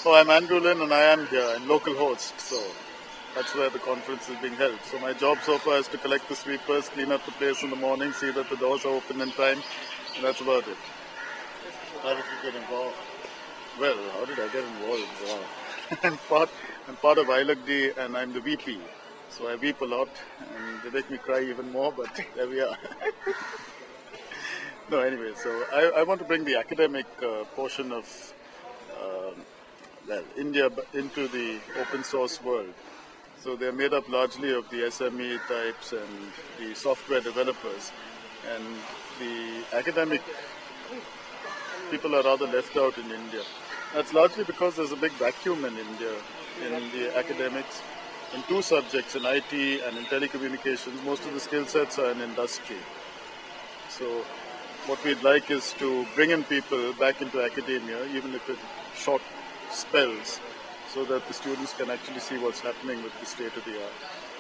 Oh, I'm Andrew Lynn and I am here. I'm local host, so that's where the conference is being held. So my job so far is to collect the sweepers, clean up the place in the morning, see that the doors are open in time, and that's about it. How did you get involved? Well, how did I get involved? Wow. I'm part of ILUCD and I'm the VP. So I weep a lot and they make me cry even more, but there we are. No, anyway, so I want to bring the academic portion of India into the open source world. So they're made up largely of the SME types and the software developers. And the academic people are rather left out in India. That's largely because there's a big vacuum in India in the academics. In two subjects, in IT and in telecommunications, most of the skill sets are in industry. So what we'd like is to bring in people back into academia, even if in short spells, so that the students can actually see what's happening with the state of the art.